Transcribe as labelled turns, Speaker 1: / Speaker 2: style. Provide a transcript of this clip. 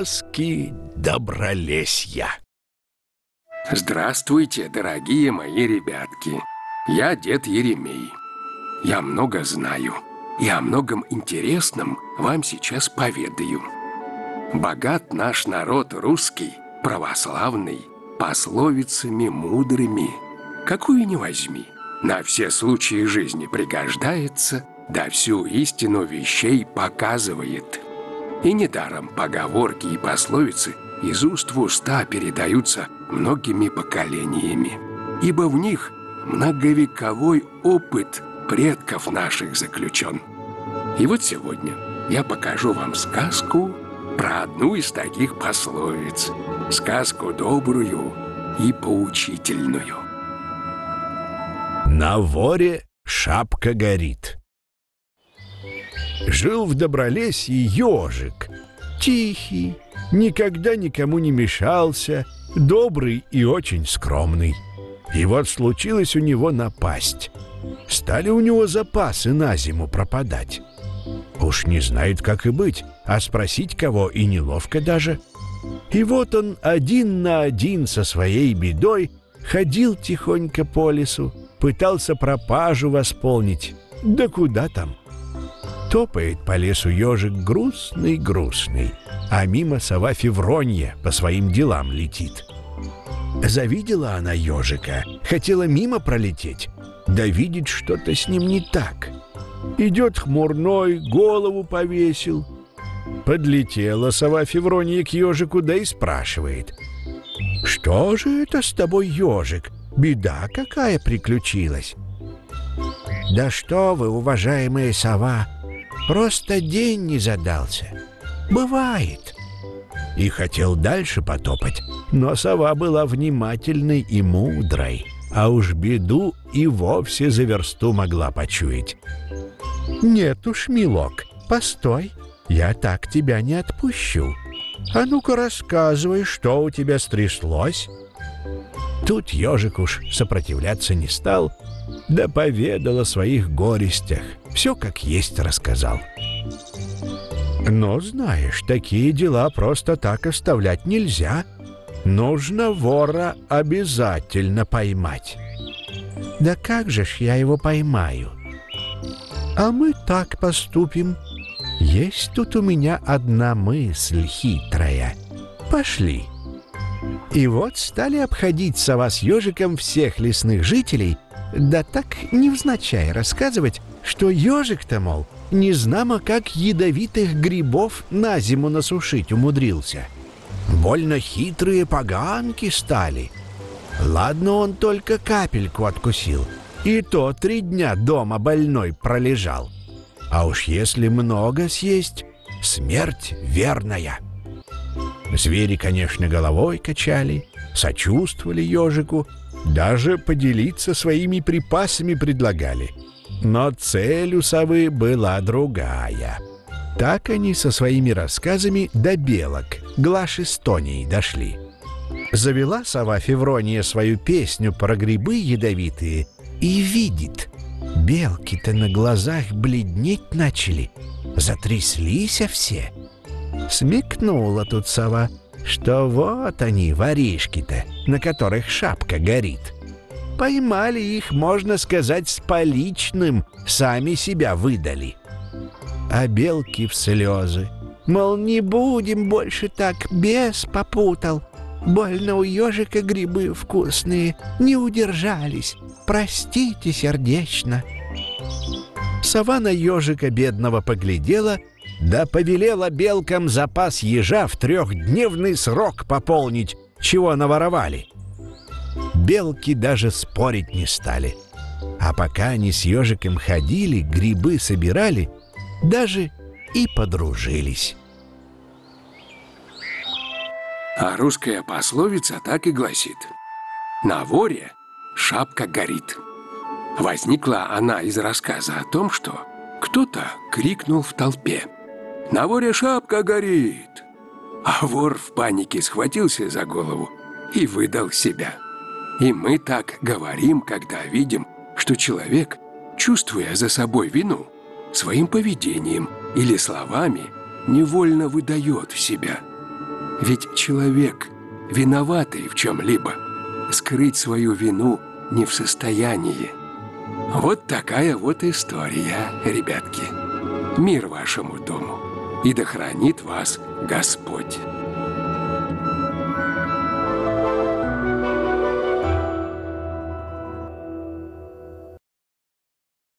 Speaker 1: Сказки Добролесья.
Speaker 2: Здравствуйте, дорогие мои ребятки. Я дед Еремей. Я много знаю и о многом интересном вам сейчас поведаю. Богат наш народ русский, православный, пословицами мудрыми. Какую ни возьми, на все случаи жизни пригождается, да всю истину вещей показывает. И недаром поговорки и пословицы из уст в уста передаются многими поколениями, ибо в них многовековой опыт предков наших заключен. И вот сегодня я покажу вам сказку про одну из таких пословиц, сказку добрую и поучительную.
Speaker 1: На воре шапка горит. Жил в Добролесье ежик, тихий, никогда никому не мешался, добрый и очень скромный. И вот случилось у него напасть. Стали у него запасы на зиму пропадать. Уж не знает, как и быть, а спросить кого и неловко даже. И вот он один на один со своей бедой ходил тихонько по лесу, пытался пропажу восполнить. Да куда там? Топает по лесу ежик грустный-грустный, а мимо сова Февронья по своим делам летит. Завидела она ежика, хотела мимо пролететь, да видит, что-то с ним не так. Идет хмурной, голову повесил. Подлетела сова Февронья к ежику, да и спрашивает: «Что же это с тобой, ежик? Беда какая приключилась?» «Да что вы, уважаемая сова, просто день не задался. Бывает». И хотел дальше потопать, но сова была внимательной и мудрой, а уж беду и вовсе за версту могла почуять. «Нет уж, милок, постой, я так тебя не отпущу. А ну-ка рассказывай, что у тебя стряслось». Тут ежик уж сопротивляться не стал, да поведал о своих горестях, все как есть рассказал. «Но знаешь, такие дела просто так оставлять нельзя. Нужно вора обязательно поймать». «Да как же ж я его поймаю?» «А мы так поступим. Есть тут у меня одна мысль хитрая. Пошли». И вот стали обходить сова с ежиком всех лесных жителей, да так невзначай рассказывать, что ежик-то, мол, незнамо как ядовитых грибов на зиму насушить умудрился. Больно хитрые поганки стали. Ладно, он только капельку откусил, и то 3 дня дома больной пролежал. А уж если много съесть, смерть верная. Звери, конечно, головой качали, сочувствовали ежику, даже поделиться своими припасами предлагали. Но цель у совы была другая. Так они со своими рассказами до белок, Глаши с Тоней, дошли. Завела сова Феврония свою песню про грибы ядовитые и видит, белки-то на глазах бледнеть начали, затряслись все. Смекнула тут сова, что вот они, воришки-то, на которых шапка горит. Поймали их, можно сказать, с поличным, сами себя выдали. А белки в слезы, мол, не будем больше так, бес попутал. Больно у ежика грибы вкусные, не удержались, простите сердечно. Сова на ежика бедного поглядела, да повелела белкам запас ежа в 3-дневный срок пополнить, чего наворовали. Белки даже спорить не стали. А пока они с ежиком ходили, грибы собирали, даже и подружились.
Speaker 2: А русская пословица так и гласит: «На воре шапка горит». Возникла она из рассказа о том, что кто-то крикнул в толпе: «На воре шапка горит!» А вор в панике схватился за голову и выдал себя. И мы так говорим, когда видим, что человек, чувствуя за собой вину, своим поведением или словами невольно выдает себя. Ведь человек, виноватый в чем-либо, скрыть свою вину не в состоянии. Вот такая вот история, ребятки. Мир вашему дому, и да хранит вас Господь.